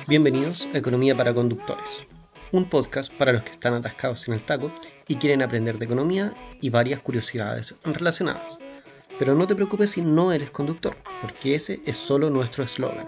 Bienvenidos a Economía para Conductores, un podcast para los que están atascados en el taco y quieren aprender de economía y varias curiosidades relacionadas. Pero no te preocupes si no eres conductor, porque ese es solo nuestro eslogan.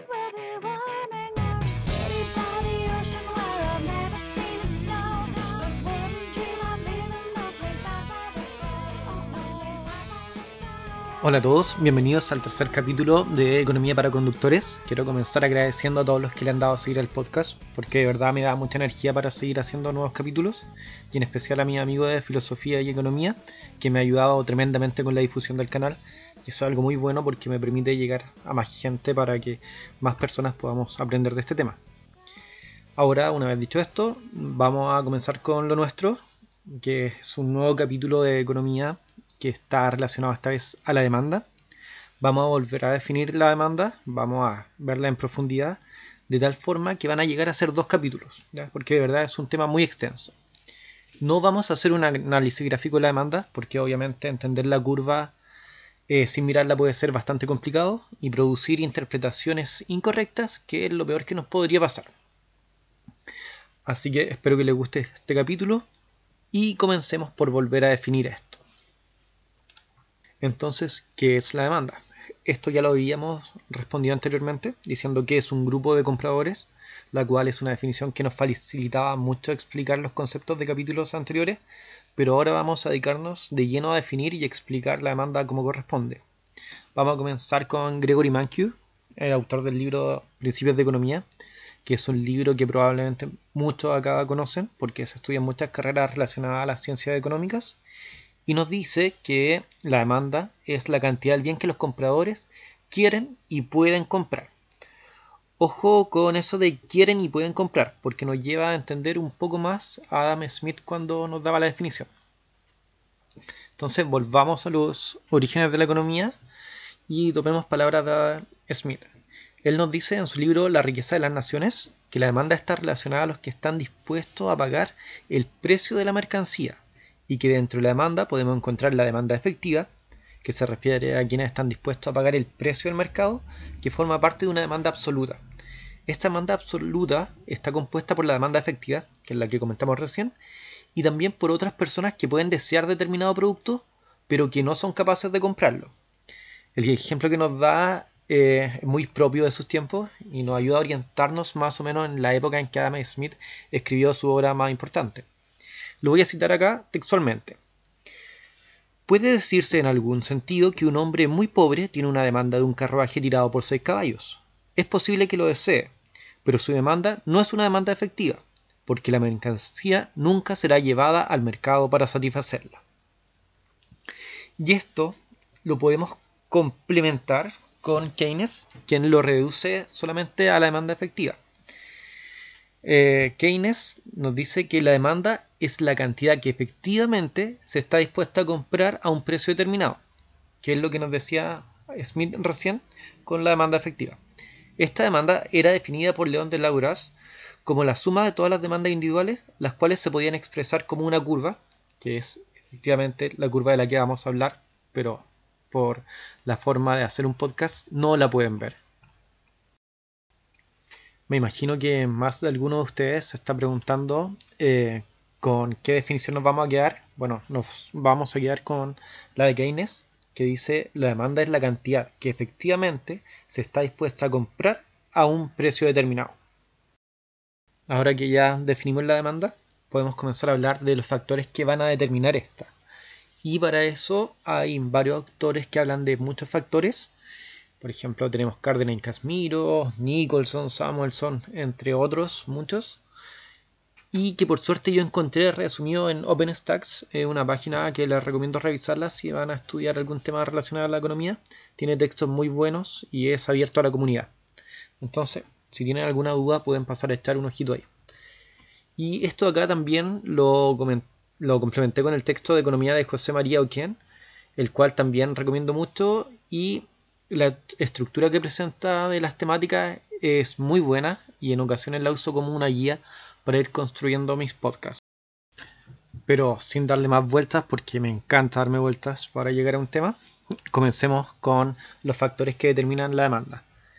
Hola a todos, bienvenidos al tercer capítulo de Economía para Conductores. Quiero comenzar agradeciendo a todos los que le han dado a seguir el podcast, porque de verdad me da mucha energía para seguir haciendo nuevos capítulos, y en especial a mi amigo de Filosofía y Economía, que me ha ayudado tremendamente con la difusión del canal. Y eso es algo muy bueno porque me permite llegar a más gente para que más personas podamos aprender de este tema. Ahora, una vez dicho esto, vamos a comenzar con lo nuestro, que es un nuevo capítulo de Economía que está relacionado esta vez a la demanda. Vamos a volver a definir la demanda, vamos a verla en profundidad, de tal forma que van a llegar a ser 2 capítulos, ¿ya? Porque de verdad es un tema muy extenso. No vamos a hacer un análisis gráfico de la demanda, porque obviamente entender la curva sin mirarla puede ser bastante complicado y producir interpretaciones incorrectas, que es lo peor que nos podría pasar. Así que espero que les guste este capítulo y comencemos por volver a definir esto. Entonces, ¿qué es la demanda? Esto ya lo habíamos respondido anteriormente, diciendo que es un grupo de compradores, la cual es una definición que nos facilitaba mucho explicar los conceptos de capítulos anteriores, pero ahora vamos a dedicarnos de lleno a definir y explicar la demanda como corresponde. Vamos a comenzar con Gregory Mankiw, el autor del libro Principios de Economía, que es un libro que probablemente muchos acá conocen, porque se estudian muchas carreras relacionadas a las ciencias económicas, y nos dice que la demanda es la cantidad del bien que los compradores quieren y pueden comprar. Ojo con eso de quieren y pueden comprar, porque nos lleva a entender un poco más a Adam Smith cuando nos daba la definición. Entonces volvamos a los orígenes de la economía y tomemos palabras de Adam Smith. Él nos dice en su libro La riqueza de las naciones que la demanda está relacionada a los que están dispuestos a pagar el precio de la mercancía, y que dentro de la demanda podemos encontrar la demanda efectiva, que se refiere a quienes están dispuestos a pagar el precio del mercado, que forma parte de una demanda absoluta. Esta demanda absoluta está compuesta por la demanda efectiva, que es la que comentamos recién, y también por otras personas que pueden desear determinado producto, pero que no son capaces de comprarlo. El ejemplo que nos da es muy propio de sus tiempos y nos ayuda a orientarnos más o menos en la época en que Adam Smith escribió su obra más importante. Lo voy a citar acá textualmente. Puede decirse en algún sentido que un hombre muy pobre tiene una demanda de un carruaje tirado por 6 caballos. Es posible que lo desee, pero su demanda no es una demanda efectiva, porque la mercancía nunca será llevada al mercado para satisfacerla. Y esto lo podemos complementar con Keynes, quien lo reduce solamente a la demanda efectiva. Keynes nos dice que la demanda es la cantidad que efectivamente se está dispuesta a comprar a un precio determinado, que es lo que nos decía Smith recién con la demanda efectiva. Esta demanda era definida por León de Lauras como la suma de todas las demandas individuales, las cuales se podían expresar como una curva, que es efectivamente la curva de la que vamos a hablar, pero por la forma de hacer un podcast no la pueden ver. Me imagino que más de alguno de ustedes se está preguntando con qué definición nos vamos a quedar. Bueno, nos vamos a quedar con la de Keynes, que dice la demanda es la cantidad que efectivamente se está dispuesta a comprar a un precio determinado. Ahora que ya definimos la demanda, podemos comenzar a hablar de los factores que van a determinar esta. Y para eso hay varios autores que hablan de muchos factores. Por ejemplo, tenemos Cárdenas y Casimiro, Nicholson, Samuelson, entre otros, muchos. Y que por suerte yo encontré resumido en OpenStax, una página que les recomiendo revisarla si van a estudiar algún tema relacionado a la economía. Tiene textos muy buenos y es abierto a la comunidad. Entonces, si tienen alguna duda, pueden pasar a echar un ojito ahí. Y esto acá también lo complementé con el texto de economía de José María Oquén, el cual también recomiendo mucho, y la estructura que presenta de las temáticas es muy buena y en ocasiones la uso como una guía para ir construyendo mis podcasts. Pero sin darle más vueltas, porque me encanta darme vueltas para llegar a un tema, comencemos con los factores que determinan la demanda.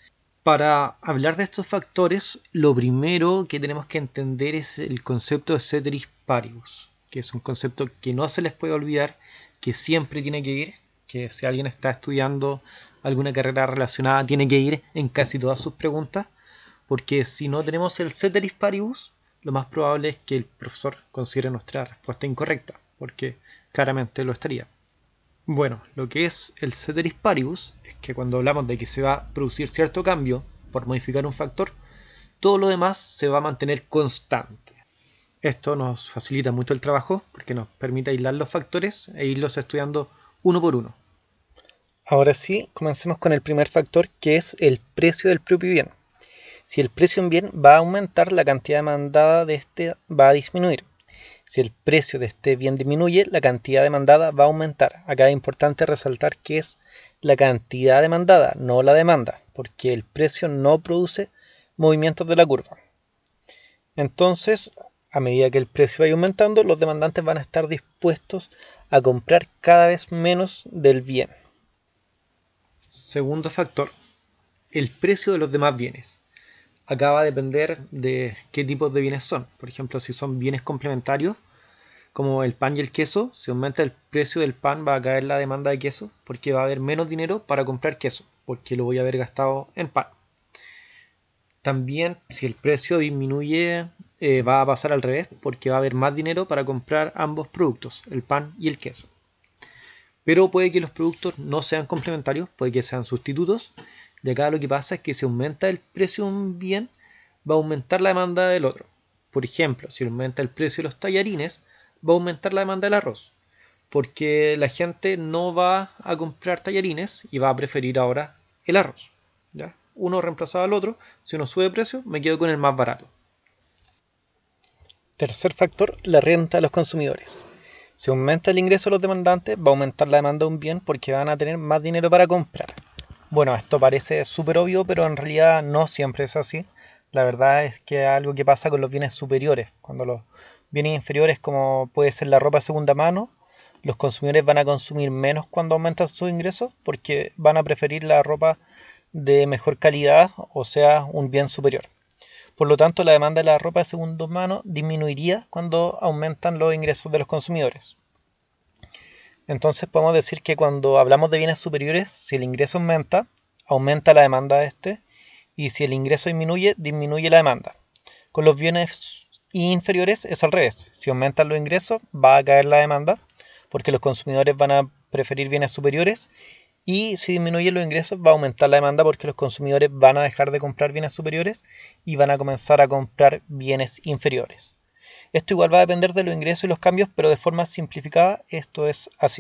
Para hablar de estos factores, lo primero que tenemos que entender es el concepto de ceteris paribus, que es un concepto que no se les puede olvidar, que siempre tiene que ir, que si alguien está estudiando alguna carrera relacionada tiene que ir en casi todas sus preguntas, porque si no tenemos el ceteris paribus, lo más probable es que el profesor considere nuestra respuesta incorrecta, porque claramente lo estaría. Bueno, lo que es el ceteris paribus es que cuando hablamos de que se va a producir cierto cambio por modificar un factor, todo lo demás se va a mantener constante. Esto nos facilita mucho el trabajo porque nos permite aislar los factores e irlos estudiando uno por uno. Ahora sí, comencemos con el primer factor, que es el precio del propio bien. Si el precio de un bien va a aumentar, la cantidad demandada de este va a disminuir. Si el precio de este bien disminuye, la cantidad demandada va a aumentar. Acá es importante resaltar que es la cantidad demandada, no la demanda, porque el precio no produce movimientos de la curva. Entonces, a medida que el precio vaya aumentando, los demandantes van a estar dispuestos a comprar cada vez menos del bien. Segundo factor, el precio de los demás bienes. Acá va a depender de qué tipos de bienes son. Por ejemplo, si son bienes complementarios, como el pan y el queso, si aumenta el precio del pan va a caer la demanda de queso, porque va a haber menos dinero para comprar queso, porque lo voy a haber gastado en pan. También, si el precio disminuye, va a pasar al revés, porque va a haber más dinero para comprar ambos productos, el pan y el queso. Pero puede que los productos no sean complementarios, puede que sean sustitutos. Y acá lo que pasa es que si aumenta el precio de un bien, va a aumentar la demanda del otro. Por ejemplo, si aumenta el precio de los tallarines, va a aumentar la demanda del arroz. Porque la gente no va a comprar tallarines y va a preferir ahora el arroz. ¿Ya? Uno reemplazado al otro. Si uno sube de precio, me quedo con el más barato. Tercer factor, la renta de los consumidores. Si aumenta el ingreso de los demandantes, va a aumentar la demanda de un bien porque van a tener más dinero para comprar. Bueno, esto parece súper obvio, pero en realidad no siempre es así. La verdad es que es algo que pasa con los bienes superiores. Cuando los bienes inferiores, como puede ser la ropa de segunda mano, los consumidores van a consumir menos cuando aumentan sus ingresos porque van a preferir la ropa de mejor calidad, o sea, un bien superior. Por lo tanto, la demanda de la ropa de segunda mano disminuiría cuando aumentan los ingresos de los consumidores. Entonces podemos decir que cuando hablamos de bienes superiores, si el ingreso aumenta, aumenta la demanda de este, y si el ingreso disminuye, disminuye la demanda. Con los bienes inferiores es al revés. Si aumentan los ingresos, va a caer la demanda, porque los consumidores van a preferir bienes superiores, y si disminuyen los ingresos, va a aumentar la demanda porque los consumidores van a dejar de comprar bienes superiores y van a comenzar a comprar bienes inferiores. Esto igual va a depender de los ingresos y los cambios, pero de forma simplificada esto es así.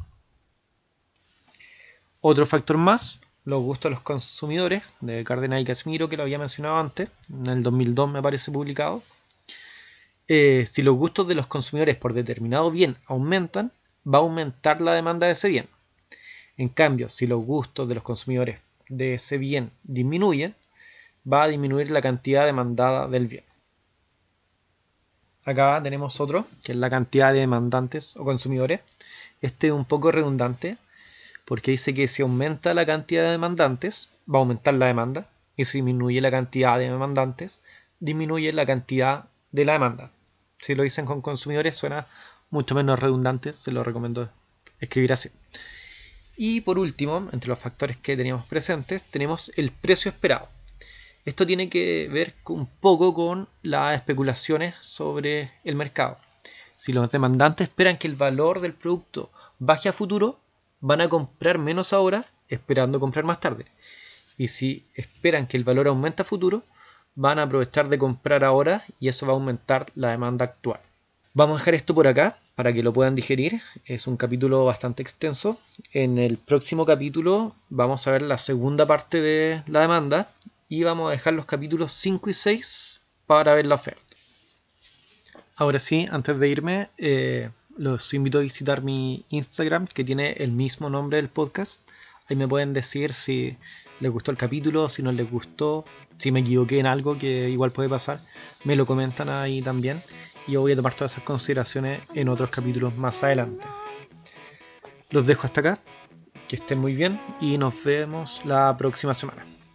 Otro factor más, los gustos de los consumidores, de Cárdenas y Casimiro, que lo había mencionado antes, en el 2002 me parece publicado. Si los gustos de los consumidores por determinado bien aumentan, va a aumentar la demanda de ese bien. En cambio, si los gustos de los consumidores de ese bien disminuyen, va a disminuir la cantidad demandada del bien. Acá tenemos otro, que es la cantidad de demandantes o consumidores. Este es un poco redundante, porque dice que si aumenta la cantidad de demandantes, va a aumentar la demanda, y si disminuye la cantidad de demandantes, disminuye la cantidad de la demanda. Si lo dicen con consumidores suena mucho menos redundante, se lo recomiendo escribir así. Y por último, entre los factores que teníamos presentes, tenemos el precio esperado. Esto tiene que ver un poco con las especulaciones sobre el mercado. Si los demandantes esperan que el valor del producto baje a futuro, van a comprar menos ahora, esperando comprar más tarde. Y si esperan que el valor aumente a futuro, van a aprovechar de comprar ahora y eso va a aumentar la demanda actual. Vamos a dejar esto por acá para que lo puedan digerir. Es un capítulo bastante extenso. En el próximo capítulo vamos a ver la segunda parte de la demanda y vamos a dejar los capítulos 5 y 6 para ver la oferta. Ahora sí, antes de irme, los invito a visitar mi Instagram, que tiene el mismo nombre del podcast. Ahí me pueden decir si les gustó el capítulo, si no les gustó, si me equivoqué en algo, que igual puede pasar. Me lo comentan ahí también. Y yo voy a tomar todas esas consideraciones en otros capítulos más adelante. Los dejo hasta acá, que estén muy bien y nos vemos la próxima semana.